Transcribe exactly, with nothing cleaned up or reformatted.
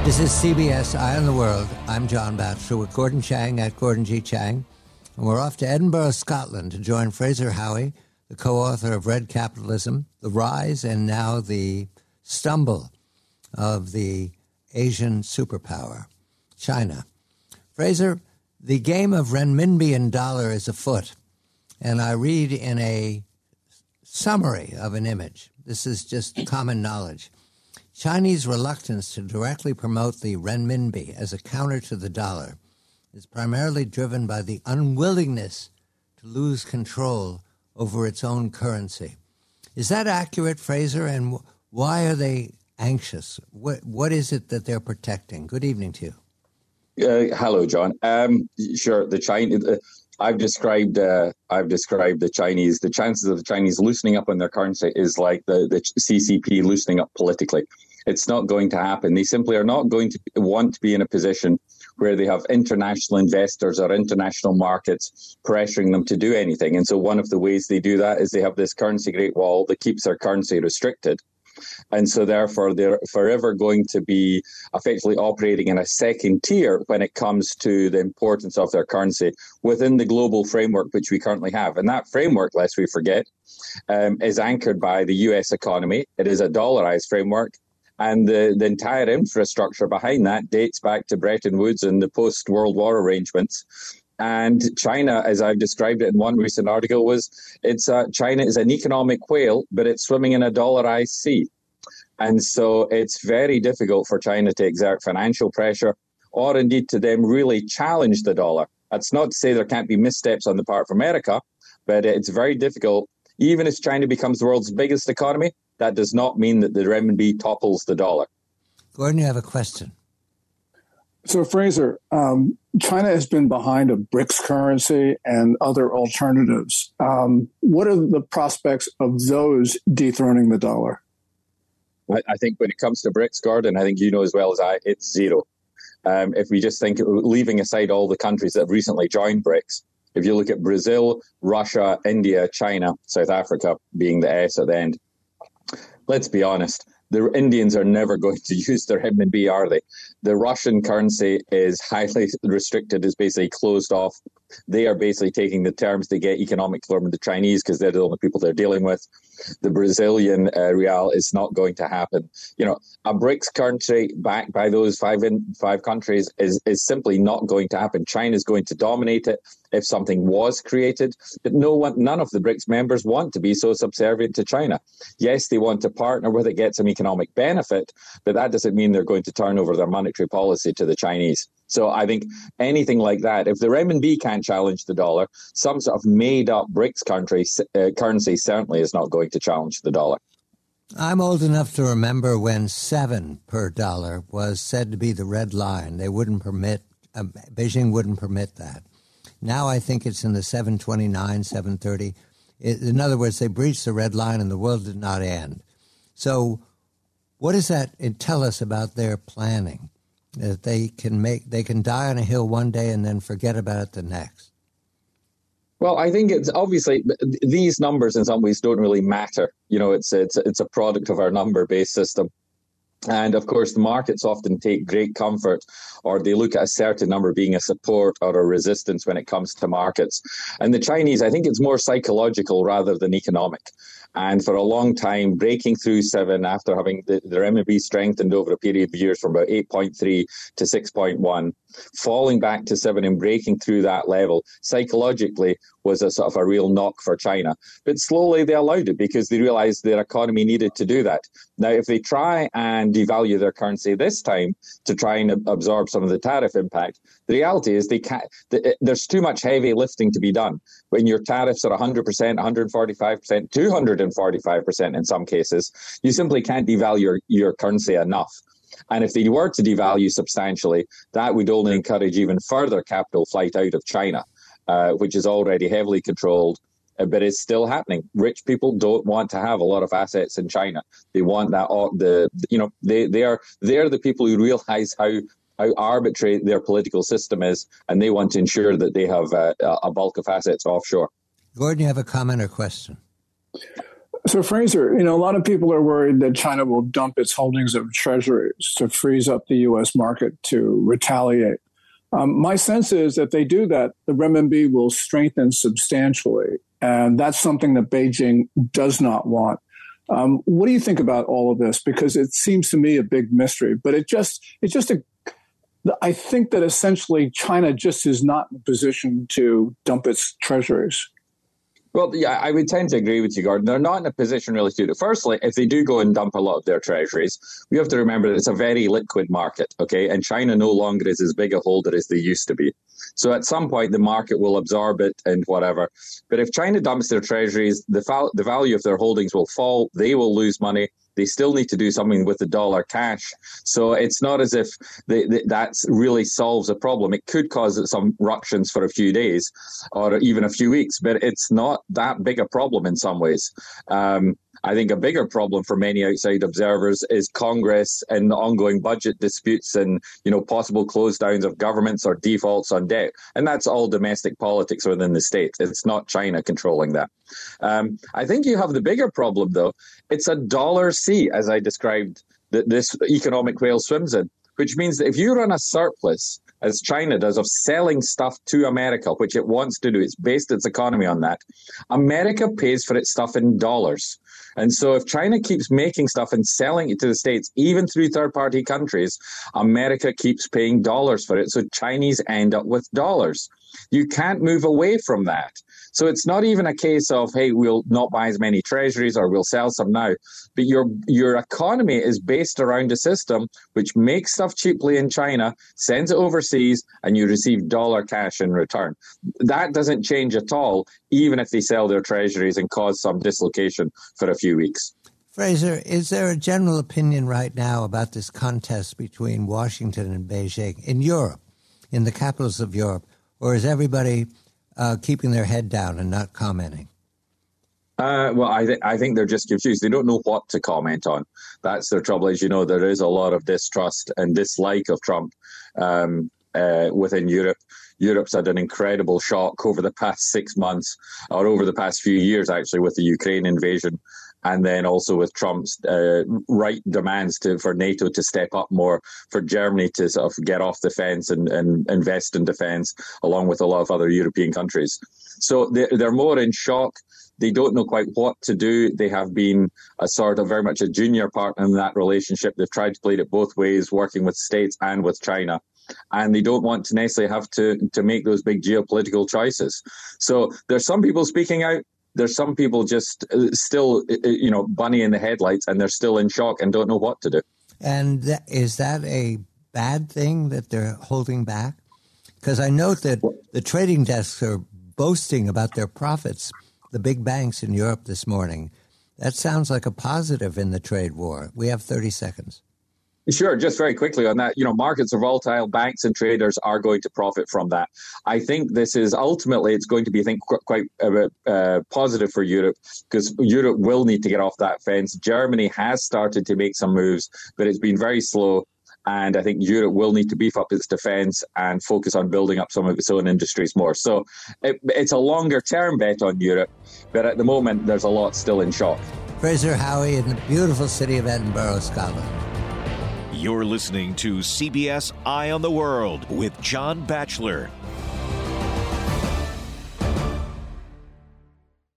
This is C B S Eye on the World. I'm John Batchelor with Gordon Chang at Gordon G. Chang. And we're off to Edinburgh, Scotland to join Fraser Howey, the co-author of Red Capitalism, The Rise and Now the Stumble of the Asian Superpower, China. Fraser, the game of renminbi and dollar is afoot. And I read in a summary of an image. This is just common knowledge. Chinese reluctance to directly promote the renminbi as a counter to the dollar is primarily driven by the unwillingness to lose control over its own currency. Is that accurate, Fraser? And why are they anxious? What What is it that they're protecting? Good evening to you. Uh, hello, John. Um, sure, the China. Uh, I've described. Uh, I've described the Chinese. The chances of the Chinese loosening up on their currency is like the the C C P loosening up politically. It's not going to happen. They simply are not going to want to be in a position where they have international investors or international markets pressuring them to do anything. And so one of the ways they do that is they have this currency great wall that keeps their currency restricted. And so therefore, they're forever going to be effectively operating in a second tier when it comes to the importance of their currency within the global framework which we currently have. And that framework, lest we forget, um, is anchored by the U S economy. It is a dollarized framework. And the, the entire infrastructure behind that dates back to Bretton Woods and the post-World War arrangements. And China, as I've described it in one recent article, was it's uh, China is an economic whale, but it's swimming in a dollarized sea. And so it's very difficult for China to exert financial pressure or indeed to them really challenge the dollar. That's not to say there can't be missteps on the part of America, but it's very difficult. Even as China becomes the world's biggest economy, that does not mean that the renminbi topples the dollar. Gordon, you have a question. So, Fraser, um, China has been behind a BRICS currency and other alternatives. Um, what are the prospects of those dethroning the dollar? I, I think when it comes to BRICS, Gordon, I think you know as well as I, it's zero. Um, if we just think, leaving aside all the countries that have recently joined BRICS, if you look at Brazil, Russia, India, China, South Africa being the S at the end, let's be honest, the Indians are never going to use their renminbi, are they? The Russian currency is highly restricted, is basically closed off. They are basically taking the terms they get economic from the Chinese because they're the only people they're dealing with. The Brazilian uh, real is not going to happen. You know, a BRICS country backed by those five in, five countries is, is simply not going to happen. China is going to dominate it if something was created. But no one, none of the BRICS members want to be so subservient to China. Yes, they want to partner with it, get some economic benefit, but that doesn't mean they're going to turn over their monetary policy to the Chinese. So I think anything like that, if the renminbi can't challenge the dollar, some sort of made-up BRICS country uh, currency certainly is not going to challenge the dollar. I'm old enough to remember when seven per dollar was said to be the red line. They wouldn't permit, uh, Beijing wouldn't permit that. Now I think it's in the seven twenty-nine, seven thirty. It, in other words, they breached the red line and the world did not end. So what does that tell us about their planning? That they can make, they can die on a hill one day and then forget about it the next. Well, I think it's obviously these numbers in some ways don't really matter. You know, it's it's it's a product of our number-based system. And of course, the markets often take great comfort, or they look at a certain number being a support or a resistance when it comes to markets. And the Chinese, I think it's more psychological rather than economic. And for a long time, breaking through seven after having the, the renminbi strengthened over a period of years from about eight point three to six point one, falling back to seven and breaking through that level psychologically was a sort of a real knock for China. But slowly they allowed it because they realized their economy needed to do that. Now, if they try and devalue their currency this time to try and absorb some of the tariff impact, the reality is they can't. There's too much heavy lifting to be done. When your tariffs are one hundred percent, one hundred forty-five percent, two hundred forty-five percent in some cases, you simply can't devalue your, your currency enough. And if they were to devalue substantially, that would only encourage even further capital flight out of China, uh, which is already heavily controlled, uh, but it's still happening. Rich people don't want to have a lot of assets in China. They want that, the you know, they, they are they're the people who realize how how arbitrary their political system is, and they want to ensure that they have uh, a bulk of assets offshore. Gordon, you have a comment or question? So, Fraser, you know, a lot of people are worried that China will dump its holdings of treasuries to freeze up the U S market to retaliate. Um, my sense is that they do that, the renminbi will strengthen substantially. And that's something that Beijing does not want. Um, what do you think about all of this? Because it seems to me a big mystery, but it just, it's just a, I think that essentially China just is not in a position to dump its treasuries. Well, yeah, I would tend to agree with you, Gordon. They're not in a position really to do it. Firstly, if they do go and dump a lot of their treasuries, we have to remember that it's a very liquid market, okay? And China no longer is as big a holder as they used to be. So at some point, the market will absorb it and whatever. But if China dumps their treasuries, the, val- the value of their holdings will fall. They will lose money. They still need to do something with the dollar cash. So it's not as if they, they, that really solves a problem. It could cause some ructions for a few days or even a few weeks, but it's not that big a problem in some ways. Um, I think a bigger problem for many outside observers is Congress and the ongoing budget disputes and, you know, possible close downs of governments or defaults on debt. And that's all domestic politics within the States. It's not China controlling that. Um, I think you have the bigger problem, though. It's a dollar sea, as I described, that this economic whale swims in, which means that if you run a surplus, as China does, of selling stuff to America, which it wants to do, it's based its economy on that, America pays for its stuff in dollars. And so if China keeps making stuff and selling it to the States, even through third-party countries, America keeps paying dollars for it. So Chinese end up with dollars. You can't move away from that. So it's not even a case of, hey, we'll not buy as many treasuries or we'll sell some now. But your your economy is based around a system which makes stuff cheaply in China, sends it overseas, and you receive dollar cash in return. That doesn't change at all, even if they sell their treasuries and cause some dislocation for a few weeks. Fraser, is there a general opinion right now about this contest between Washington and Beijing in Europe, in the capitals of Europe, or is everybody Uh, keeping their head down and not commenting? Uh, well, I, th- I think they're just confused. They don't know what to comment on. That's their trouble. As you know, there is a lot of distrust and dislike of Trump um, uh, within Europe. Europe's had an incredible shock over the past six months, or over the past few years, actually, with the Ukraine invasion. And then also with Trump's uh, right demands to for NATO to step up more, for Germany to sort of get off the fence and, and invest in defence, along with a lot of other European countries. So they're, they're more in shock. They don't know quite what to do. They have been a sort of very much a junior partner in that relationship. They've tried to play it both ways, working with states and with China. And they don't want to necessarily have to, to make those big geopolitical choices. So there's some people speaking out. There's some people just still, you know, bunny in the headlights, and they're still in shock and don't know what to do. And th- is that a bad thing that they're holding back? Because I note that the trading desks are boasting about their profits, the big banks in Europe this morning. That sounds like a positive in the trade war. We have thirty seconds. Sure, just very quickly on that, you know, markets are volatile, banks and traders are going to profit from that. I think this is ultimately, it's going to be, I think, qu- quite uh, uh, positive for Europe, because Europe will need to get off that fence. Germany has started to make some moves, but it's been very slow. And I think Europe will need to beef up its defence and focus on building up some of its own industries more. So it, it's a longer term bet on Europe, but at the moment, there's a lot still in shock. Fraser Howey in the beautiful city of Edinburgh, Scotland. You're listening to C B S Eye on the World with John Batchelor.